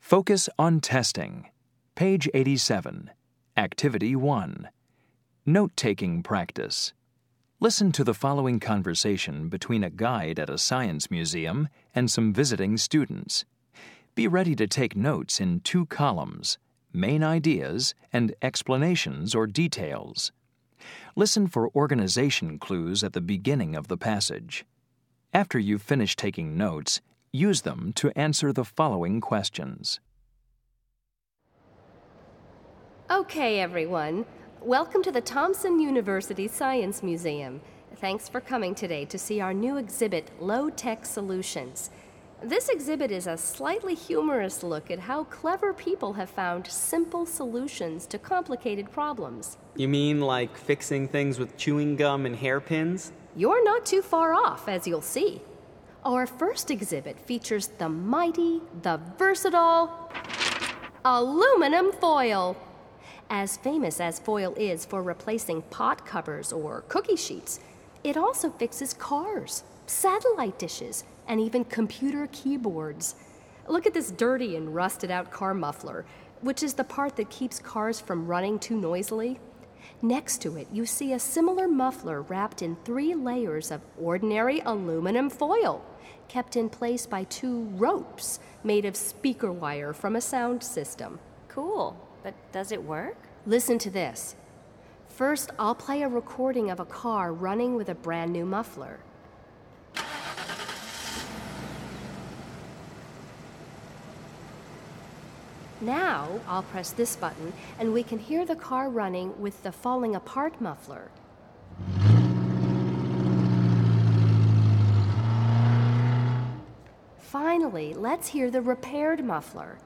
Focus on testing. Page 87. Activity 1. Note-taking practice. Listen to the following conversation between a guide at a science museum and some visiting students. Be ready to take notes in 2 columns, main ideas and explanations or details. Listen for organization clues at the beginning of the passage. After you've finished taking notes, use them to answer the following questions. Okay, everyone. Welcome to the Thompson University Science Museum. Thanks for coming today to see our new exhibit, Low-Tech Solutions. This exhibit is a slightly humorous look at how clever people have found simple solutions to complicated problems. You mean like fixing things with chewing gum and hairpins? You're not too far off, as you'll see. Our first exhibit features the mighty, the versatile aluminum foil. As famous as foil is for replacing pot covers or cookie sheets, it also fixes cars, satellite dishes, and even computer keyboards. Look at this dirty and rusted-out car muffler, which is the part that keeps cars from running too noisily. Next to it, you see a similar muffler wrapped in 3 layers of ordinary aluminum foil, kept in place by 2 ropes made of speaker wire from a sound system. Cool, but does it work? Listen to this. First, I'll play a recording of a car running with a brand new muffler. Now, I'll press this button, and we can hear the car running with the falling apart muffler. Finally, let's hear the repaired muffler.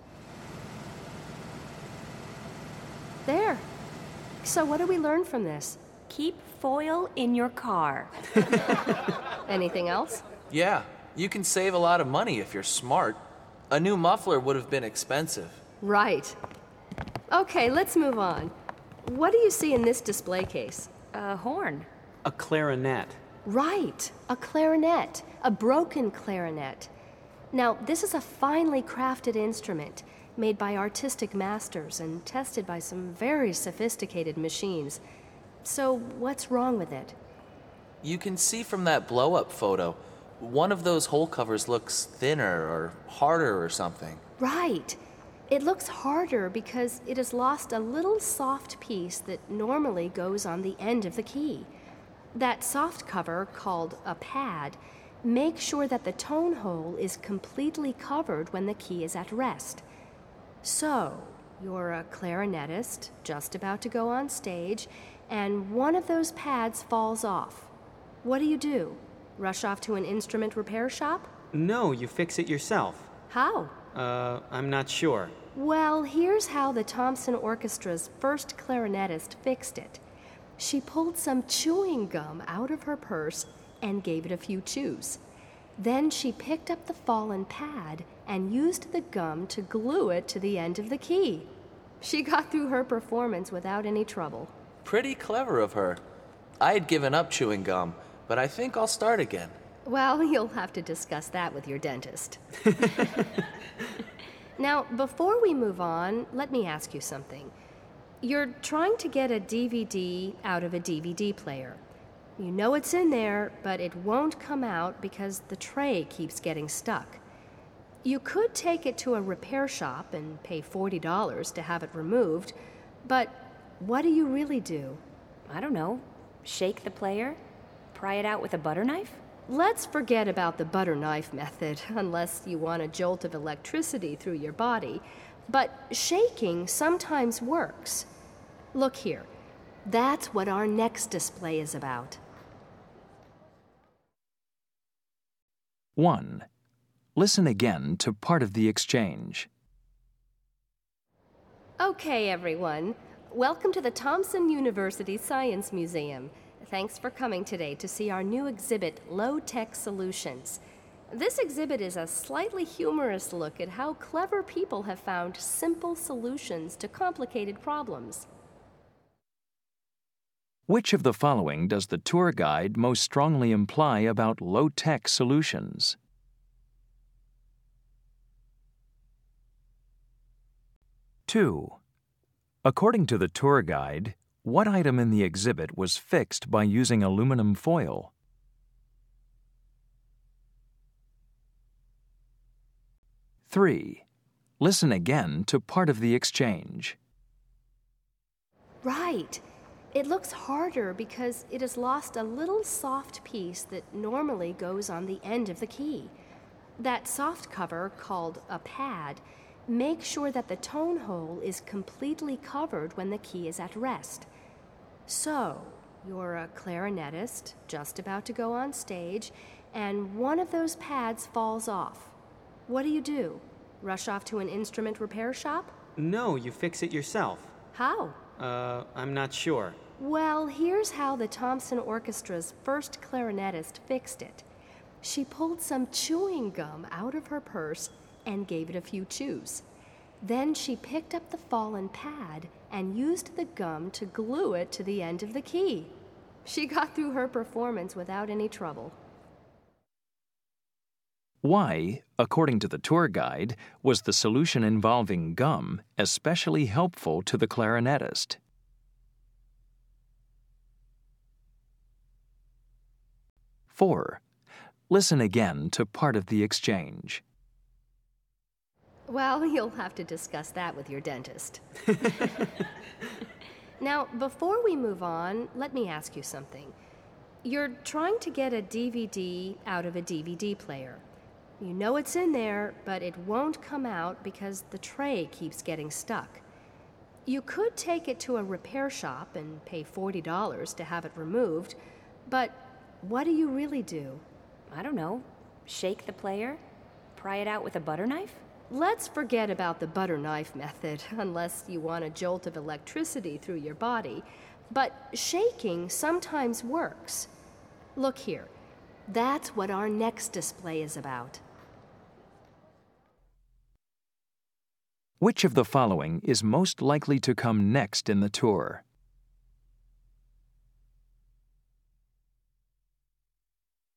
There. So what do we learn from this? Keep foil in your car. Anything else? Yeah, you can save a lot of money if you're smart. A new muffler would have been expensive. Right. Okay, let's move on. What do you see in this display case? A horn. A clarinet. Right, a clarinet, a broken clarinet. Now, this is a finely crafted instrument made by artistic masters and tested by some very sophisticated machines. So, what's wrong with it? You can see from that blow-up photo, one of those hole covers looks thinner or harder or something. Right. It looks harder because it has lost a little soft piece that normally goes on the end of the key. That soft cover, called a pad, makes sure that the tone hole is completely covered when the key is at rest. So, you're a clarinetist, just about to go on stage, and one of those pads falls off. What do? Rush off to an instrument repair shop? No, you fix it yourself. How? I'm not sure. Well, here's how the Thompson Orchestra's first clarinetist fixed it. She pulled some chewing gum out of her purse and gave it a few chews. Then she picked up the fallen pad and used the gum to glue it to the end of the key. She got through her performance without any trouble. Pretty clever of her. I had given up chewing gum, but I think I'll start again. Well, you'll have to discuss that with your dentist. Now, before we move on, let me ask you something. You're trying to get a DVD out of a DVD player. You know it's in there, but it won't come out because the tray keeps getting stuck. You could take it to a repair shop and pay $40 to have it removed, but what do you really do? I don't know. Shake the player? Pry it out with a butter knife? Let's forget about the butter knife method, unless you want a jolt of electricity through your body. But shaking sometimes works. Look here. That's what our next display is about. 1. Listen again to part of the exchange. Okay, everyone. Welcome to the Thompson University Science Museum. Thanks for coming today to see our new exhibit, Low-Tech Solutions. This exhibit is a slightly humorous look at how clever people have found simple solutions to complicated problems. Which of the following does the tour guide most strongly imply about low-tech solutions? 2. According to the tour guide, what item in the exhibit was fixed by using aluminum foil? 3. Listen again to part of the exchange. Right. It looks harder because it has lost a little soft piece that normally goes on the end of the key. That soft cover, called a pad, makes sure that the tone hole is completely covered when the key is at rest. So, you're a clarinetist just about to go on stage, and one of those pads falls off. What do? Rush off to an instrument repair shop? No, you fix it yourself. How? I'm not sure. Well, here's how the Thompson Orchestra's first clarinetist fixed it. She pulled some chewing gum out of her purse and gave it a few chews. Then she picked up the fallen pad and used the gum to glue it to the end of the key. She got through her performance without any trouble. Why, according to the tour guide, was the solution involving gum especially helpful to the clarinetist? 4. Listen again to part of the exchange. Well, you'll have to discuss that with your dentist. Now, before we move on, let me ask you something. You're trying to get a DVD out of a DVD player. You know it's in there, but it won't come out because the tray keeps getting stuck. You could take it to a repair shop and pay $40 to have it removed, but what do you really do? I don't know. Shake the player? Pry it out with a butter knife? Let's forget about the butter knife method, unless you want a jolt of electricity through your body. But shaking sometimes works. Look here. That's what our next display is about. Which of the following is most likely to come next in the tour?